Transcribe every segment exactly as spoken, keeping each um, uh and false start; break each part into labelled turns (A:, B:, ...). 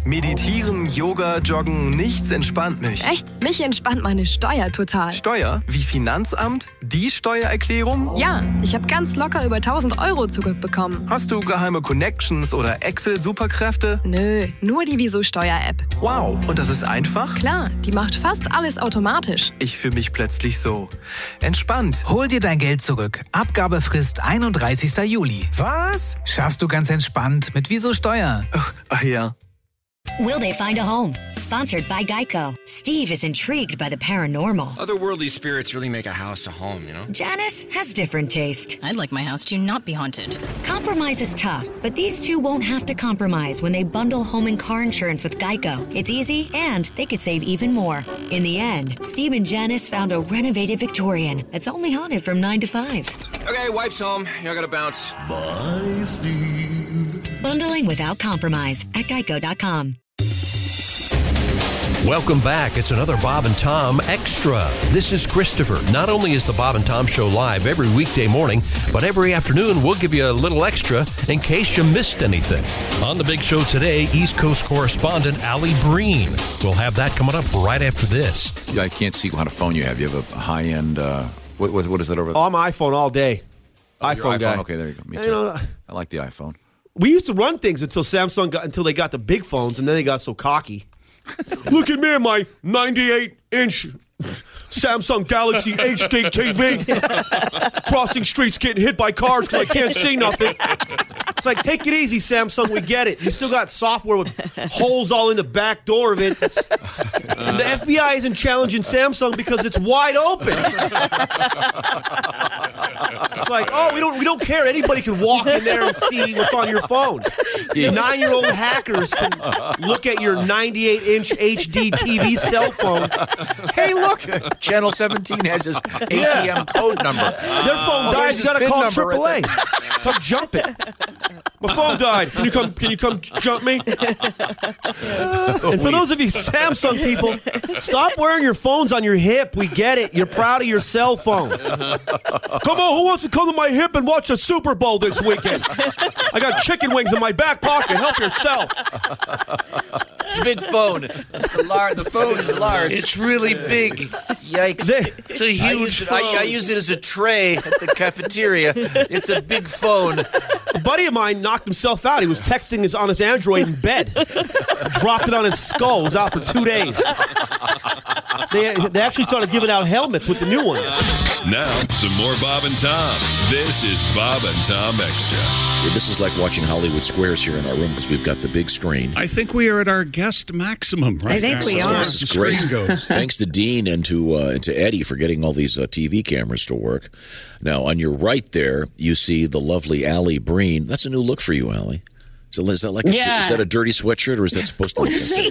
A: Meditieren, Yoga, Joggen, nichts entspannt mich.
B: Echt? Mich entspannt meine Steuer total.
A: Steuer? Wie Finanzamt? Die Steuererklärung?
B: Ja, ich habe ganz locker über tausend Euro zurückbekommen.
A: Hast du geheime Connections oder Excel-Superkräfte?
B: Nö, nur die Wieso-Steuer-App.
A: Wow, und das ist einfach?
B: Klar, die macht fast alles automatisch.
A: Ich fühle mich plötzlich so entspannt.
C: Hol dir dein Geld zurück. Abgabefrist einunddreißigster Juli.
A: Was?
C: Schaffst du ganz entspannt mit Wieso Steuer.
A: Ach, ach ja.
D: Will they find a home? Sponsored by Geico. Steve is intrigued by the paranormal.
E: Otherworldly spirits really make a house a home, you know?
D: Janice has different taste.
F: I'd like my house to not be haunted.
D: Compromise is tough, but these two won't have to compromise when they bundle home and car insurance with Geico. It's easy, and they could save even more. In the end, Steve and Janice found a renovated Victorian that's only haunted from nine to five.
E: Okay, wife's home. I gotta bounce.
G: Bye, Steve.
D: Bundling without compromise at geico dot com.
H: Welcome back. It's another Bob and Tom Extra. This is Christopher. Not only is the Bob and Tom Show live every weekday morning, but every afternoon we'll give you a little extra in case you missed anything. On the big show today, East Coast correspondent Allie Breen. We'll have that coming up right after this.
I: I can't see what kind of phone you have. You have a high-end, uh, what, what, what is that over there?
J: Oh, I'm an iPhone all day.
I: Oh,
J: iPhone,
I: iPhone
J: guy.
I: Okay, there you go. Me too.
J: You know,
I: I like the iPhone.
J: We used to run things until Samsung got until they got the big phones, and then they got so cocky. Look at me and my ninety-eight inch Samsung Galaxy H D T V. Crossing streets, getting hit by cars because I can't see nothing. It's like, take it easy, Samsung. We get it. You still got software with holes all in the back door of it. The F B I isn't challenging Samsung because it's wide open. It's like, oh, we don't we don't care. Anybody can walk in there and see what's on your phone. Nine-year-old hackers can look at your ninety-eight inch H D T V cell phone.
I: Hey, look, Channel seventeen has his A T M yeah. code number.
J: Their phone
I: oh,
J: died. You got to call triple A.
I: Right
J: come jump it. My phone died. Can you come? Can you come jump me? And for those of you Samsung people, stop wearing your phones on your hip. We get it. You're proud of your cell phone. Come on, who wants to come to my hip and watch the Super Bowl this weekend? I got chicken wings in my back pocket. Help yourself.
I: It's a big phone. It's a large. The phone is large.
K: It's really big.
I: Yikes!
K: It's a huge
I: I use it,
K: phone.
I: I, I use it as a tray at the cafeteria. It's a big phone.
J: A buddy of mine knocked himself out. He was texting his on his Android in bed. Dropped it on his skull. Was out for two days. They, they actually started giving out helmets with the new ones.
L: Now, some more Bob and Tom. This is Bob and Tom Extra.
H: Yeah, this is like watching Hollywood Squares here in our room because we've got the big screen.
M: I think we are at our guest maximum right
N: I think
M: now.
N: we are.
H: This is great. Thanks to Dean and to uh, and to Eddie for getting all these uh, T V cameras to work. Now, on your right there, you see the lovely Allie Breen. That's a new look for you, Allie. So is that like a,
O: yeah.
H: is that a dirty sweatshirt or is that supposed to look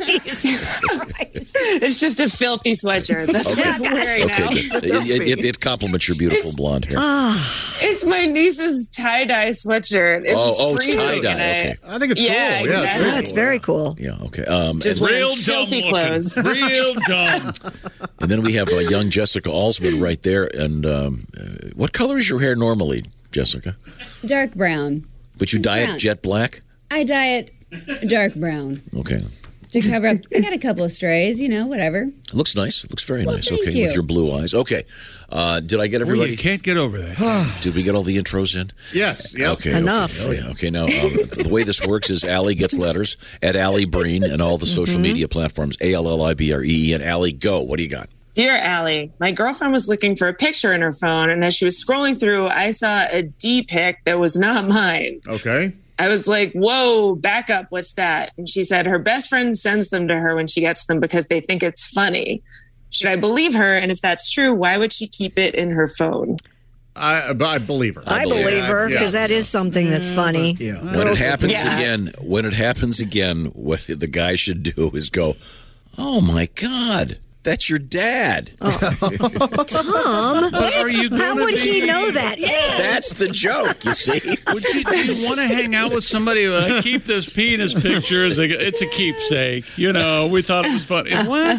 O: It's just a filthy sweatshirt. That's
H: okay.
O: what I'm wearing
H: okay,
O: now.
H: Good. It, it, it compliments your beautiful
O: It's-
H: blonde hair.
O: It's my niece's tie-dye sweatshirt. It
H: oh,
O: was
H: oh, it's
O: freezing,
H: tie-dye.
O: and I-
H: Okay.
M: I think it's
O: Yeah,
M: cool. Yeah,
O: exactly.
N: Yeah, it's very cool.
H: Yeah, okay. Um,
O: Just
H: and,
O: wearing
M: Real dumb
O: filthy
M: looking.
O: clothes.
M: Real dumb.
H: and then we have uh, young Jessica Alsman right there. And um, uh, what color is your hair normally, Jessica?
P: Dark brown.
H: But you
P: It's
H: dye
P: brown.
H: it jet black?
P: I dye it dark brown
H: Okay.
P: to cover up. I got a couple of strays, you know, whatever.
H: It looks nice. It looks very
P: Well,
H: nice.
P: thank
H: Okay,
P: you.
H: with your blue eyes. Okay. Uh, did I get
M: Well,
H: everybody?
M: you can't get over that.
H: Did we get all the intros in?
M: Yes. Yep.
H: Okay.
N: Enough.
H: Okay. Oh, yeah. Okay. Now, um, the way this works is Allie gets letters at Allie Breen and all the social
O: Mm-hmm.
H: media platforms. A L L I B R E E. And Allie, go. What do you got?
O: Dear Allie, my girlfriend was looking for a picture in her phone, and as she was scrolling through, I saw a D pic that was not mine.
M: Okay.
O: I was like, whoa, back up. What's that? And she said her best friend sends them to her when she gets them because they think it's funny. Should I believe her? And if that's true, why would she keep it in her phone?
M: I, I believe her.
N: I believe her because that is something that's funny.
M: Yeah.
H: When it happens
O: Yeah.
H: again, when it happens again, what the guy should do is go, "Oh my God, that's your dad."
N: Tom,
M: But are you
N: how
M: gonna
N: would he
M: be-
N: know that?
H: That's the joke, you see.
M: Would you, do you want to hang out with somebody who uh, keep this penis picture as a, it's a keepsake? You know, we thought it was funny. What?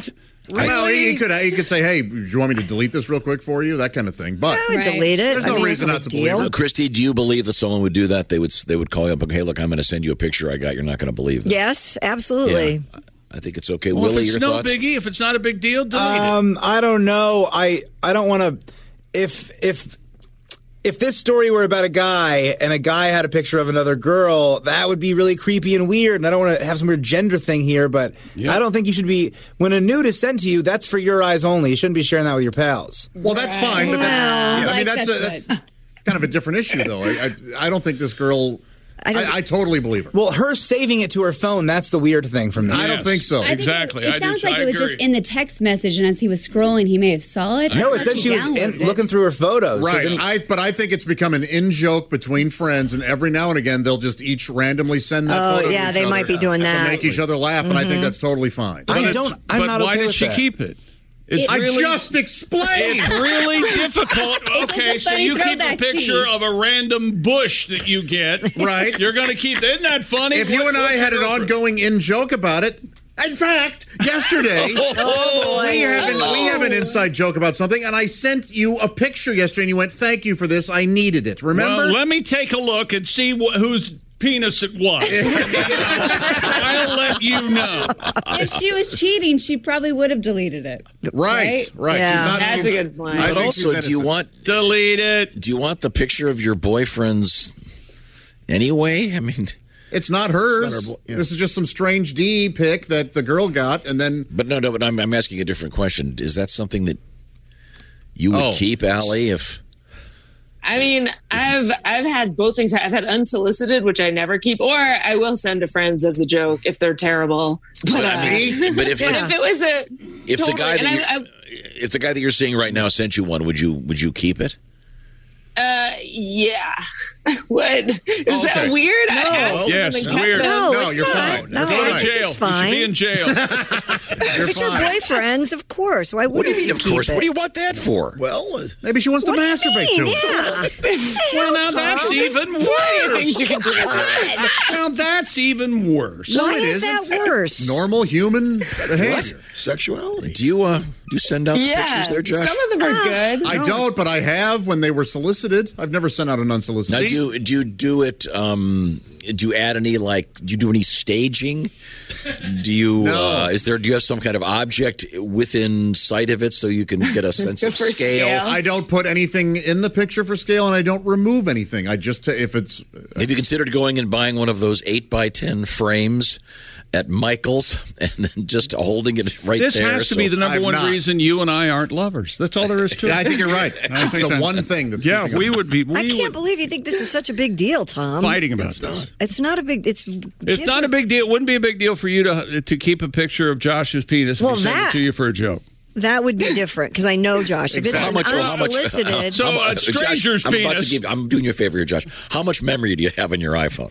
M: Well, he, he could he could say, "Hey, do you want me to delete this real quick for you?" That kind of thing. But
N: I would delete it.
M: There's
N: I
M: no
N: mean,
M: reason
N: it's
M: not
N: no
M: to
N: big
M: believe
N: deal.
M: it.
K: Christy, do you believe that someone would do that? They would they would call you up and, hey, look, I'm going to send you a picture I got. You're not going to believe that.
N: Yes, absolutely.
K: Yeah, I think it's okay.
M: Well,
K: Willie,
M: if it's
K: your
M: no
K: thoughts?
M: biggie, if it's not a big deal, delete
Q: um,
M: it.
Q: I don't know. I I don't want to. If if if this story were about a guy and a guy had a picture of another girl, that would be really creepy and weird. And I don't want to have some weird gender thing here, but
M: Yep.
Q: I don't think you should be. When a nude is sent to you, that's for your eyes only. You shouldn't be sharing that with your pals.
M: Well, that's fine, but that's,
Q: Well,
M: I mean,
Q: like,
M: that's, a,
Q: that's
M: that's kind of a different issue, though. I, I, I don't think this girl. I, I, I totally believe her.
Q: Well, her saving it to her phone, that's the weird thing for me.
M: I don't think so.
P: I think It, it sounds like it was just in the text message, and as he was scrolling, he may have saw it.
Q: No,
P: I
Q: it said
P: thought
Q: she was in,
P: downloaded it.
Q: looking through her photos. So
M: Right,
Q: then he-
M: I, but I think it's become an in-joke between friends, and every now and again they'll just each randomly send that
N: Oh,
M: photo to
N: yeah,
M: each
N: they
M: other
N: might be doing
M: to
N: that.
M: make each other laugh, and I think
N: Mhm.
M: that's totally fine.
Q: I
M: But
Q: don't.
M: it's-
Q: I'm
M: but
Q: not
M: why
Q: okay
M: did
Q: with
M: she
Q: that.
M: keep
Q: it?
M: It's I just explained.
R: It's really difficult.
P: It's
R: Okay,
P: a
R: so
P: funny
R: you keep a
P: throwback
R: picture
P: fee.
R: of a random bush that you get.
M: Right.
R: You're going to keep. Isn't that funny?
M: If you
R: What-
M: and I
R: what's
M: had an
R: your-
M: ongoing in-joke about it, in fact, yesterday
N: Oh, boy.
M: we have an, we have an
N: Oh.
M: inside joke about something, and I sent you a picture yesterday, and you went, "Thank you for this. I needed it." Remember?
R: Well, let me take a look and see wh- whose penis it was. I'll let you know.
P: If she was cheating, she probably would have deleted it.
M: Right, right.
P: Yeah.
M: She's not.
O: That's a good point.
M: I
K: But
M: think
K: also,
M: she's
K: do you
M: innocent.
K: want
R: delete it?
K: Do you want the picture of your boyfriend's anyway? I mean,
M: It's not hers.
K: It's not her bo- yeah.
M: This is just some strange D pic that the girl got, and then.
K: but no, no. But I'm, I'm asking a different question. Is that something that you would
M: Oh.
K: keep, Allie? If
O: I mean, I've I've had both things. I've had unsolicited, which I never keep, or I will send to friends as a joke if they're terrible. But,
K: But I
O: uh,
K: mean, but if-
O: but if it was a
K: if the
O: totally-
K: guy that
O: and
K: you,
O: I, I,
K: if the guy that you're seeing right now sent you one, would you would you keep it?
O: Uh, yeah. What? Is
K: Okay.
O: that weird? I asked
R: Yes,
O: them and kept
R: weird.
O: them.
N: No,
M: No,
N: it's
M: you're
N: not.
M: fine.
N: No,
R: Go to
N: I think
R: jail.
N: it's fine.
R: You should be in jail.
M: You're
N: If you're
M: fine.
N: boyfriends, of course. Why
K: What
N: wouldn't
K: do you mean? Of
N: keep
K: course.
N: it?
K: What do you want that for?
M: Well, maybe she wants
N: What
M: to
N: do you
M: masturbate
N: mean?
M: to it.
N: Yeah.
R: Well, now that's even worse.
O: Things you can do with it.
R: Now that's even worse.
N: Why
M: it
N: is that
M: isn't.
N: worse?
M: Normal human behavior.
K: Sexuality. Do you uh do you send out
O: Yeah,
K: pictures there, Josh?
O: some of them are good.
M: I don't, but I have when they were solicited. I've never sent out an
K: Now,
M: unsolicited.
K: do you, do you do it? Um, do you add any like? Do you do any staging? Do you?
M: No.
K: Uh, is there? Do you have some kind of object within sight of it so you can get a sense of
O: For
K: scale?
O: scale.
M: I don't put anything in the picture for scale, and I don't remove anything. I just if it's
K: Have you considered going and buying one of those eight by ten frames at Michael's and then just holding it right
R: This
K: there?
R: has to
K: so-
R: be the number
M: I'm
R: one
M: not.
R: reason you and I aren't lovers. That's all there is to it.
M: Yeah, I think you're right.
R: I
M: It's
R: think
M: the
R: that-
M: one thing that's
R: Yeah,
M: keeping
R: we
M: us-
R: would be. We
N: I can't
R: would
N: believe you think this is such a big deal, Tom.
R: fighting about this.
N: It's not a big. It's
R: It's not a big deal. It wouldn't be a big deal for you to to keep a picture of Josh's penis
N: Well,
R: and send
N: that-
R: it to you for a joke.
N: That would be different because I know Josh. If it's
K: How
N: an
K: much? How much?
N: unsolicited,
R: So,
K: how mu-
R: a stranger's
K: Josh, I'm about to
R: penis.
K: give. I'm doing you a favor here, Josh. How much memory do you have in your iPhone?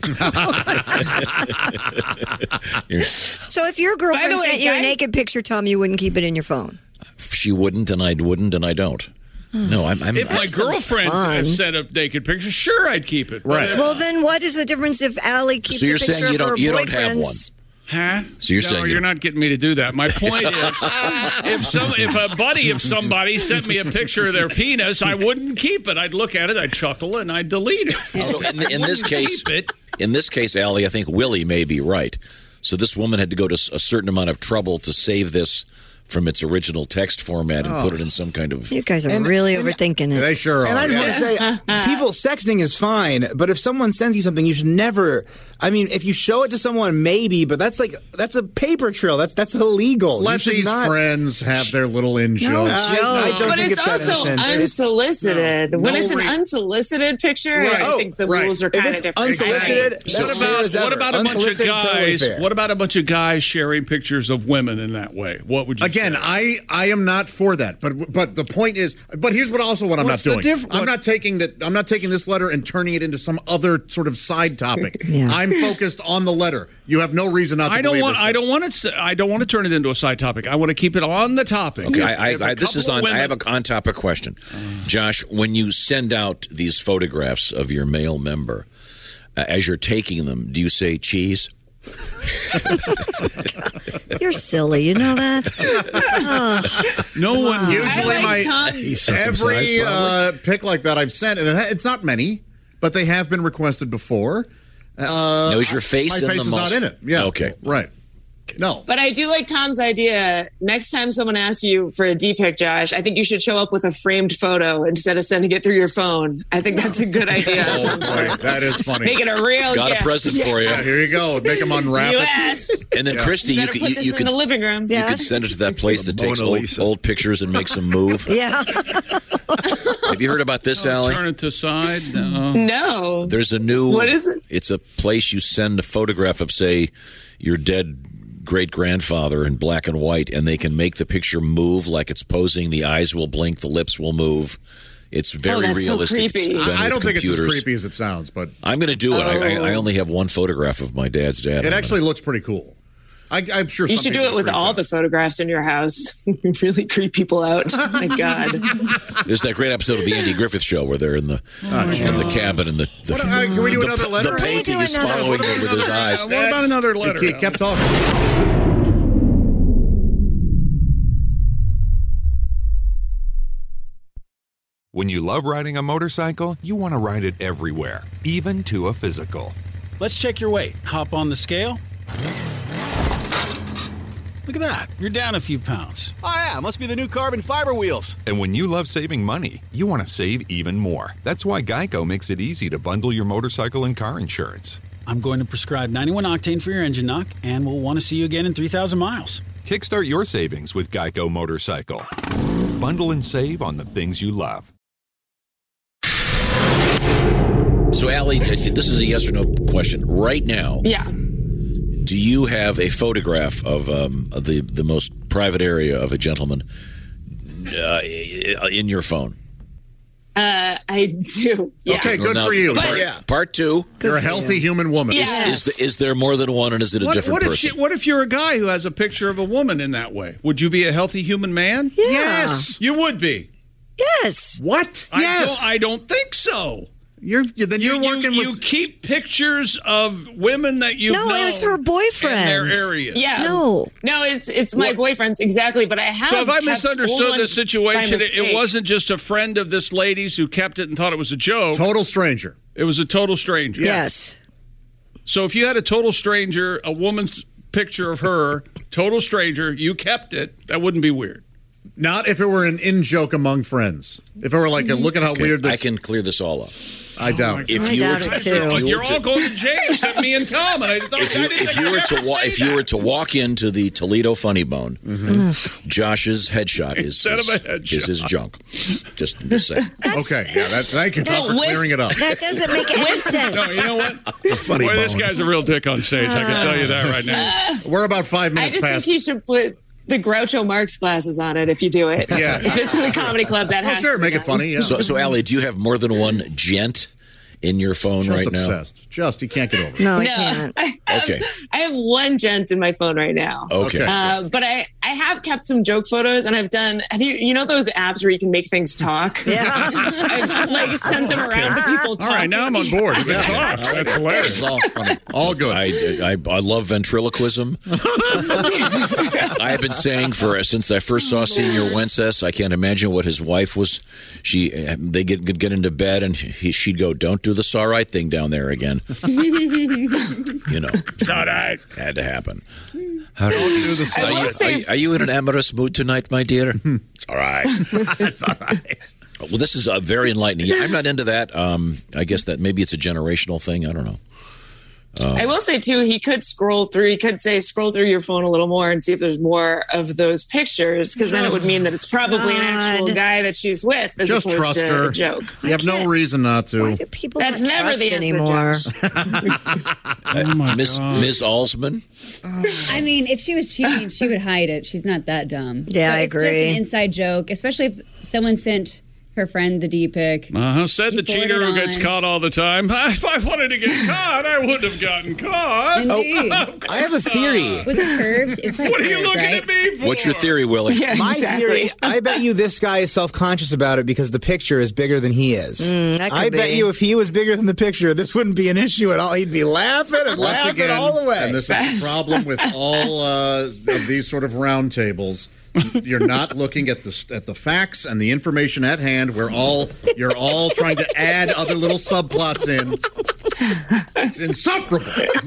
K: You're-
N: so if your
O: By
N: girlfriend
O: the way,
N: sent you a
O: guys-
N: naked picture, Tom, you wouldn't keep it in your phone.
K: she wouldn't, and I wouldn't, and I don't. No, I'm. I'm
R: If my
N: Have some
R: girlfriend
N: fun.
R: had sent a naked picture, sure, I'd keep it. But
M: Right.
R: if-
N: Well, then what is the difference if Allie keeps
K: So you're
N: a picture
K: saying you
N: of her
K: don't- you don't have
N: boyfriend's?
R: Huh?
K: So you're
R: no,
K: saying you-
R: you're not getting me to do that. My point is, if some, if a buddy of somebody sent me a picture of their penis, I wouldn't keep it. I'd look at it, I'd chuckle, and I'd delete it.
K: So in, in this
R: Wouldn't
K: case,
R: keep it.
K: in this case, Allie, I think Willie may be right. So this woman had to go to s- a certain amount of trouble to save this from its original text format and
N: Oh.
K: put it in some kind of.
N: You guys are
Q: And-
N: really
Q: and-
N: overthinking it.
M: They sure are.
Q: And I just want to say, people sexting is fine, but if someone sends you something, you should never. I mean, if you show it to someone, maybe, but that's like that's a paper trail. That's that's illegal.
M: Let
Q: You should
M: these
Q: not-
M: friends have their little in
N: No,
M: jokes.
Q: I- I don't
O: but
Q: think
O: it's,
Q: it's that
O: also
Q: innocent. It's-
O: unsolicited.
M: No.
O: when
M: No
O: it's an
M: re-
O: unsolicited picture,
M: Right.
O: I think the
M: Oh, right.
O: rules are
Q: If
O: kind
Q: it's
O: of different.
Q: unsolicited,
O: I-
Q: that's
R: What
Q: fair
R: about
Q: as
R: what
Q: ever.
R: about a bunch of
Q: Unsolicited, totally
R: guys?
Q: fair.
R: What about a bunch of guys sharing pictures of women in that way? What would you
M: Again,
R: say?
M: I, I am not for that, but but the point is, but here's what also what I'm
R: What's
M: not
R: the
M: doing.
R: diff-
M: I'm
R: what's-
M: not taking that. I'm not taking this letter and turning it into some other sort of side topic.
N: Yeah.
M: I'm focused on the letter. You have no reason not to
R: I don't
M: believe
R: want.
M: this.
R: I don't want to. I don't want to turn it into a side topic. I want to keep it on the topic.
K: Okay, I,
R: If a
K: I, I, this is
R: couple
K: on.
R: of
K: I have
R: women-
K: a on topic question, Josh. When you send out these photographs of your male member, uh, as you're taking them, do you say cheese?
N: You're silly, you know that? Oh.
R: No one.
M: Usually,
O: like
M: my
O: Tom's.
M: every uh, pic like that I've sent, and it ha- it's not many, but they have been requested before. Uh,
K: Now, is your face
M: my
K: in
M: face
K: the
M: is not
K: most-
M: in it. Yeah.
K: Okay.
M: Right. No.
O: But I do like Tom's idea. Next time someone asks you for a D-pic, Josh, I think you should show up with a framed photo instead of sending it through your phone. I think that's a good idea.
M: Oh, boy, that is funny.
O: Make it a real
K: Got
O: gift.
K: a present for you.
M: Yeah, here you go. Make them unwrap
O: U
M: it.
O: S
K: And then,
M: Yeah.
K: Christy,
O: You
K: you
O: better
K: could
O: put
K: you,
O: this
K: you
O: in
K: could
O: the living room.
K: you
N: Yeah.
K: could send it to that place that takes
A: Mona
K: old,
A: Lisa.
K: old pictures and makes them move.
N: Yeah.
K: Have you heard about this, Allie?
R: Turn it to side. No.
O: No.
K: There's a new.
O: What is it?
K: It's a place you send a photograph of, say, your dead great grandfather in black and white, and they can make the picture move like it's posing. The eyes will blink, the lips will move. It's very
O: Oh, that's so
K: realistic.
O: creepy.
K: It's done
M: I
K: with
M: don't think it's as
K: computers.
M: creepy as it sounds, but
K: I'm going to do it. I, I, I
O: Oh.
K: only have one photograph of my dad's dad.
M: it
K: I'm
M: actually looks pretty cool. I, I'm sure
O: You
M: some
O: should do
M: people
O: it with
M: freak
O: all
M: out.
O: the photographs in your house. Really creep people out. Oh my God.
K: gonna- There's that great episode of the Andy Griffith Show where they're in the
M: Oh,
K: in the cabin and the, the,
M: What, uh, can we do
K: the,
M: another letter?
K: the painting
N: do
K: is
N: another
K: following
N: letter.
K: him with his eyes.
R: Uh, what about another letter?
M: He kept talking.
S: When you love riding a motorcycle, you want to ride it everywhere, even to a physical.
T: Let's check your weight. Hop on the scale. Look at that. You're down a few pounds. Oh, yeah. Must be the new carbon fiber wheels.
S: And when you love saving money, you want to save even more. That's why Geico makes it easy to bundle your motorcycle and car insurance.
T: I'm going to prescribe ninety-one octane for your engine knock, and we'll want to see you again in three thousand miles.
S: Kickstart your savings with Geico Motorcycle. Bundle and save on the things you love.
K: So, Allie, this is a yes or no question. Right now,
O: Yeah.
K: do you have a photograph of um, of the, the most private area of a gentleman uh, in your phone?
O: Uh, I do. Yeah.
M: Okay, good
K: Now,
M: for you.
K: Part,
M: yeah.
K: part two.
M: You're a healthy human woman.
O: Yes.
K: Is, the, is there more than one, and is it a
R: What,
K: different
R: what if
K: person?
R: she, what if you're a guy who has a picture of a woman in that way? Would you be a healthy human man?
N: Yeah.
R: Yes, you would be.
N: Yes.
M: What?
R: I
M: Yes.
R: Don't, I don't think so.
M: You're then
R: You,
M: you're
R: you,
M: working
R: you
M: with.
R: keep pictures of women that you've
N: No,
R: known
N: it was her boyfriend.
R: in their area.
O: Yeah.
N: No.
O: No, it's it's my
R: What?
O: boyfriend's exactly, but I have.
R: So if I
O: kept
R: misunderstood
O: old
R: the
O: ones
R: situation,
O: by
R: it, it
O: mistake.
R: wasn't just a friend of this lady's who kept it and thought it was a joke.
M: Total stranger.
R: It was a total stranger.
N: Yes.
R: So if you had a total stranger, a woman's picture of her, total stranger, you kept it, that wouldn't be weird.
M: Not if it were an in joke among friends. If it were like, a, look at how
K: Okay,
M: weird this.
K: I can clear this all up.
M: I doubt it.
K: If
N: I
K: you were
N: doubt
K: to,
N: it, too.
K: if you
R: You're
K: were
R: all
K: to,
R: going to jail except me and Tom, and I thought
K: if
R: I
K: you,
R: didn't
K: if
R: think
K: you
R: I'd
K: were to
R: ever
K: wa-
R: say
K: if you
R: that.
K: were to walk into the Toledo Funny Bone, Josh's headshot is
R: Instead
K: is,
R: of a headshot.
K: is his junk. Just, just saying.
M: Okay, yeah, that, thank you, Tom,
O: No,
M: for
O: with-
M: clearing it up.
N: That doesn't make any sense.
R: No, you know what?
A: funny
R: Boy, this
A: bone.
R: guy's a real dick on stage. I can tell you that right now.
M: We're about five
O: I
M: minutes
O: just
M: past.
O: think you should put the Groucho Marx glasses on it if you do it.
M: Yeah.
O: If it's in the comedy club, that
M: Oh,
O: has
M: sure,
O: to be
M: make it
O: done.
M: funny. Yeah.
K: So, so Allie, do you have more than one gent in your phone
M: Just
K: right now?
M: obsessed. Just you can't get over it.
N: No, I
O: No,
N: can't.
O: I have,
K: Okay.
O: I have one gent in my phone right now.
K: Okay.
O: Uh, but I, I have kept some joke photos, and I've done. Have you you know those apps where you can make things talk?
N: Yeah.
O: I've like sent them around to people.
R: All right, now I'm on board. Good talk. That's hilarious.
M: It's all funny. All good.
K: I, I, I love ventriloquism. I have been saying for since I first saw Senior Wences, I can't imagine what his wife was. She they get get into bed and he, she'd go, "Don't do the saw right thing down there again." You know,
R: It's all right.
K: had to happen. How do you
M: do the saw
K: are, you,
O: right.
K: are, you, are you in an amorous mood tonight, my dear? It's all right.
M: It's all right.
K: Well, this is uh, very enlightening. I'm not into that. Um, I guess that maybe it's a generational thing. I don't know. Uh,
O: I will say too, he could scroll through. He could say, scroll through your phone a little more and see if there's more of those pictures, because then it would mean that it's probably an actual
N: God.
O: guy that she's with, as
M: Just
O: opposed
M: trust
O: to
M: her.
O: a joke.
M: You have no reason not to.
N: Why do people
O: That's
N: not
O: never
N: trust
O: the answer,
N: anymore?
O: Josh.
R: Oh, my
K: Miss
R: God.
K: Miss Alsman.
P: I mean, if she was cheating, she would hide it. She's not that dumb.
N: Yeah,
P: So
N: I
P: it's just
N: agree.
P: an inside joke, especially if someone sent her friend the D pic.
R: Uh-huh. Said
P: You
R: the cheater who
P: forwarded
R: gets
P: on.
R: caught all the time. If I wanted to get caught, I wouldn't have gotten caught.
P: Indeed.
R: Oh,
Q: I have a theory.
P: Was it curved? It was probably
R: what are you
P: curved,
R: looking
P: right?
R: at me for?
K: What's your theory, Willie?
O: Yeah,
Q: My
O: exactly.
Q: theory, I bet you this guy is self-conscious about it because the picture is bigger than he is.
N: Mm, that could
Q: I bet
N: be.
Q: you if he was bigger than the picture, this wouldn't be an issue at all. He'd be laughing and
M: Once
Q: laughing
M: again,
Q: all the way.
M: and this is the problem with all uh, of these sort of round tables. You're not looking at the at the facts and the information at hand. We're all you're all trying to add other little subplots in. It's insufferable.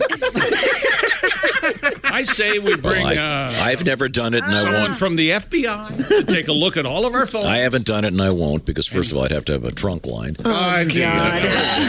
R: I say we bring
K: Well, I,
R: uh,
K: I've never done it, and I
R: someone
K: won't.
R: from the F B I to take a look at all of our phones.
K: I haven't done it, and I won't because first of all, I'd have to have a trunk line.
N: Oh, God.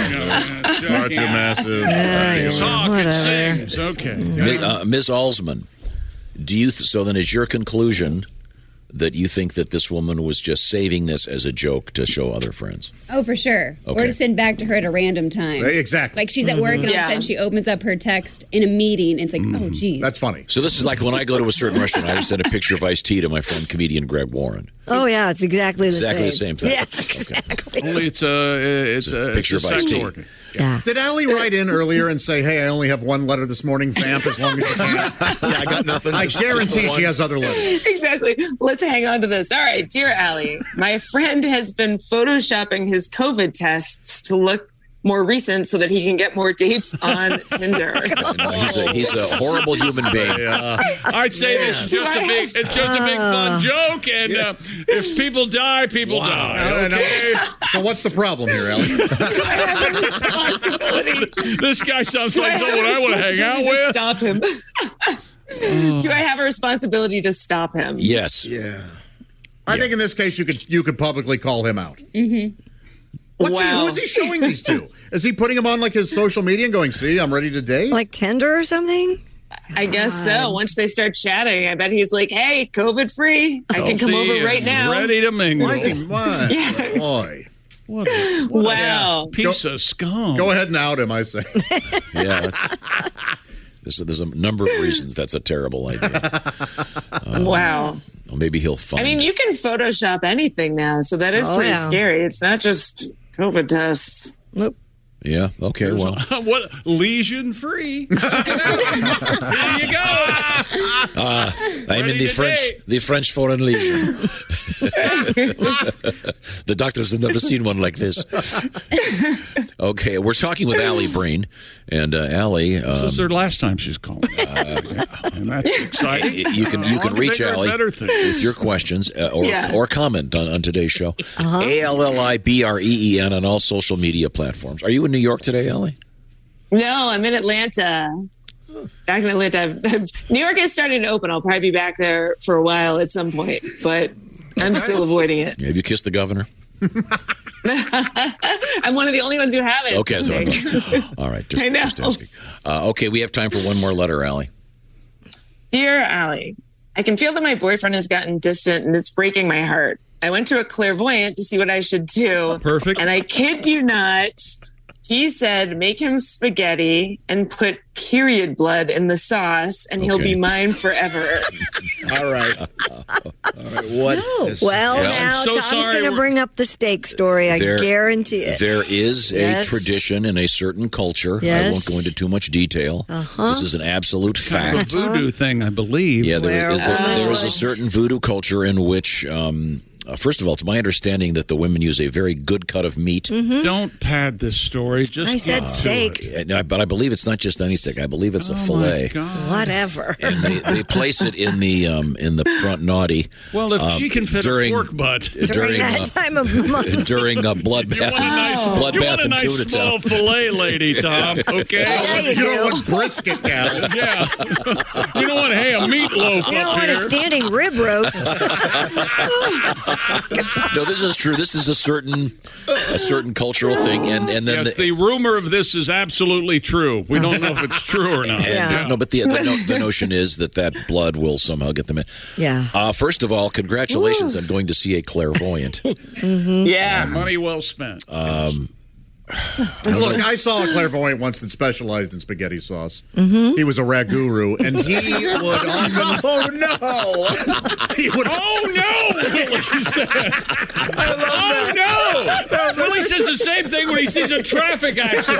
M: Far too massive.
R: Talk and
N: Whatever.
R: sings. Okay.
K: Uh, Miz Alsman, do you? Th- so then, is your conclusion that you think that this woman was just saving this as a joke to show other friends?
P: Oh, for sure.
K: Okay.
P: Or to send back to her at a random time.
M: Exactly.
P: Like she's at work and all of
O: Yeah.
P: a sudden she opens up her text in a meeting and it's like, oh, geez.
M: That's funny.
K: So this is like when I go to a certain restaurant, I just send a picture of iced tea to my friend comedian Greg Warren.
N: Oh, yeah, it's exactly the
K: Exactly the
N: same.
K: same thing.
N: Yes, exactly.
R: Only it's a it's,
K: It's a
R: a,
K: picture
R: it's a
K: of iced
R: sex
K: tea.
R: organ.
N: Yeah.
M: Did Allie write in earlier and say, "Hey, I only have one letter this morning. Vamp as long as you can."
J: Yeah, I got nothing.
M: I
J: Just- just
M: guarantee
J: the
M: she
J: one.
M: has other letters.
O: Exactly. Let's hang on to this. All right, dear Allie, my friend has been photoshopping his COVID tests to look more recent so that he can get more dates on Tinder.
K: No, he's, a, he's a horrible human being.
R: I'd say this is just a big it's just a big fun joke, and uh, if people die, people die.
M: Uh, no.
R: Okay.
M: So what's the problem here, Allie?
O: Do I have a responsibility?
R: This guy sounds
O: Do
R: like
O: have
R: someone
O: a
R: I want to hang out
O: responsibility to
R: with.
O: Stop him. Do I have a responsibility to stop him?
K: Yes.
M: Yeah. I think in this case you could you could publicly call him out.
P: Mm-hmm.
M: What's he,
O: Wow.
M: who is he showing these to? Is he putting them on like his social media and going, "See, I'm ready to date"?
N: Like Tinder or something?
O: I guess so. Once they start chatting, I bet he's like, "Hey, COVID free. I can come
R: Healthy
O: over right
R: and
O: now."
R: Ready to mingle.
M: Why is he? Why?
O: Yeah.
M: Boy.
R: What a, what
O: Wow.
R: a piece of scum.
M: Go ahead and out him, I say.
K: Yeah. That's, there's, a, there's a number of reasons that's a terrible idea. Um,
O: Wow.
K: Well, maybe he'll find.
O: I mean, you can Photoshop anything now, so that is
N: Oh,
O: pretty
N: yeah.
O: scary. It's not just COVID tests.
N: Nope.
K: Yeah. Okay. Well.
R: What lesion free? Here you go.
K: Uh, I'm
R: Ready
K: in the
R: to
K: French,
R: date.
K: the French Foreign Legion. The doctors have never seen one like this. Okay, we're talking with Allie Breen, and uh, Allie. Um,
R: This is her last time she's calling. Uh, and that's exciting.
K: You can you can
R: On
K: reach
R: bigger and
K: Allie
R: better things.
K: with your questions uh, or
O: Yeah.
K: or comment on, on today's show. A L L I B R E E N on all social media platforms. Are you in New York today, Allie?
O: No, I'm in Atlanta. Back in Atlanta. New York is starting to open. I'll probably be back there for a while at some point, but I'm still avoiding it.
K: Have you kissed the governor?
O: I'm one of the only ones who haven't.
K: Okay, so I'm, all right. Just,
O: I know.
K: just asking. Uh, okay, we have time for one more letter, Allie.
O: Dear Allie, I can feel that my boyfriend has gotten distant and it's breaking my heart. I went to a clairvoyant to see what I should do.
R: Perfect.
O: And I kid you not, he said, make him spaghetti and put period blood in the sauce and he'll
K: Okay.
O: be mine forever.
M: All right. All right. What?
N: No.
M: is-
N: Well,
K: Yeah.
N: now
R: I'm so
N: Tom's
R: sorry
N: going to
R: we're-
N: bring up the steak story. I
K: There-
N: guarantee it.
K: There is
N: Yes.
K: a tradition in a certain culture. I
N: Yes.
K: won't go into too much detail.
N: Uh-huh.
K: This is an absolute
R: Kind of
K: fact.
R: a voodoo thing, I believe.
K: Yeah, there
N: Where
K: is, there, there is a
N: was-
K: certain voodoo culture in which, um, uh, first of all, it's my understanding that the women use a very good cut of meat.
R: Don't pad this story. Just
N: I said
R: get to
N: steak.
R: it.
K: Uh, But I believe it's not just any steak. I believe it's a
R: Oh, my
K: fillet.
R: God.
N: Whatever.
K: And they, they place it in the um, in the front naughty.
R: Well, if
K: um,
R: she can fit
K: during,
R: a fork butt.
N: During
K: during
N: that
K: uh,
N: time of month.
K: during uh, bloodbath,
R: You want a nice,
K: bloodbath
R: you want a
K: and
R: nice
K: tuna
R: small
K: town.
R: fillet, lady, Tom. Okay.
N: Yeah, you
M: You don't
N: do.
M: want brisket, gal.
R: Yeah. You don't want hey a meatloaf
N: You don't
R: up
N: want a
R: here.
N: standing rib roast.
K: No, this is true. This is a certain a certain cultural thing, and and then
R: Yes,
K: the,
R: the rumor of this is absolutely true. We don't know if it's true or not.
N: Yeah.
K: no, but the the, no, the notion is that that blood will somehow get them in.
N: Yeah.
K: Uh, first of all, congratulations on going to see a clairvoyant.
O: Yeah.
R: Money well spent.
K: Um,
M: Look, I saw a clairvoyant once that specialized in spaghetti sauce.
N: Mm-hmm.
M: He was a raguru, and he would often.
Q: Oh no!
M: He would.
R: Oh no! Is what you said.
Q: I love
R: oh
Q: that.
R: no! Willie says the same thing when he sees a traffic accident.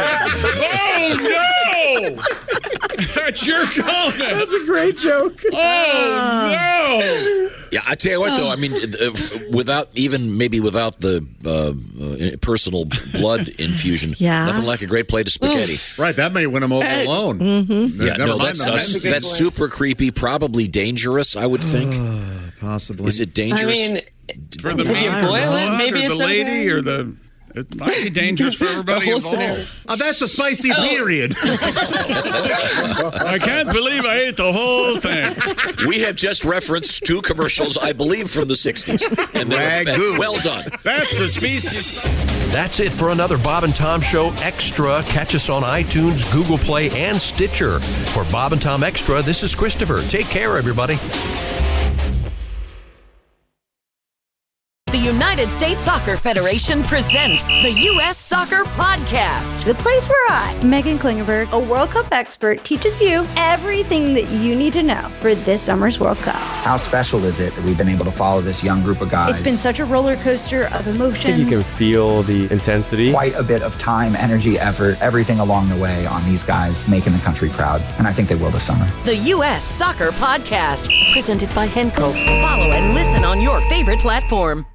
R: Oh no! That's your comment.
Q: That's a great joke.
R: Oh no!
K: Yeah, I tell you what, though. I mean, uh, without even maybe without the uh, uh, personal blood infusion,
N: Yeah.
K: nothing like a great plate of spaghetti.
M: Right, that may win him over alone.
N: Mm-hmm.
K: Yeah,
M: Never
K: no,
M: mind
K: that's
M: the
K: uh,
M: men's
K: that's super creepy, probably dangerous. I would think.
M: Possibly.
K: Is it dangerous?
O: I mean,
R: For the
O: if you
R: man or
O: boil it,
R: the
O: maybe
R: or
O: it's
R: the lady
O: okay.
R: or the. It might be dangerous for everybody
O: whole
R: involved.
O: scenario.
M: Oh, that's a spicy
O: Oh.
M: period.
R: I can't believe I ate the whole thing.
K: We have just referenced two commercials, I believe, from the sixties. And they were well done.
R: That's the species.
H: That's it for another Bob and Tom Show Extra. Catch us on iTunes, Google Play, and Stitcher. For Bob and Tom Extra, this is Christopher. Take care, everybody.
U: The United States Soccer Federation presents the U S Soccer Podcast.
V: The place where I, Megan Klingenberg, a World Cup expert, teaches you everything that you need to know for this summer's World Cup.
W: How special is it that we've been able to follow this young group of guys?
V: It's been such a roller coaster of emotions.
X: I think you can feel the intensity.
W: Quite a bit of time, energy, effort, everything along the way on these guys making the country proud. And I think they will this summer.
U: The U S Soccer Podcast, presented by Henco. Follow and listen on your favorite platform.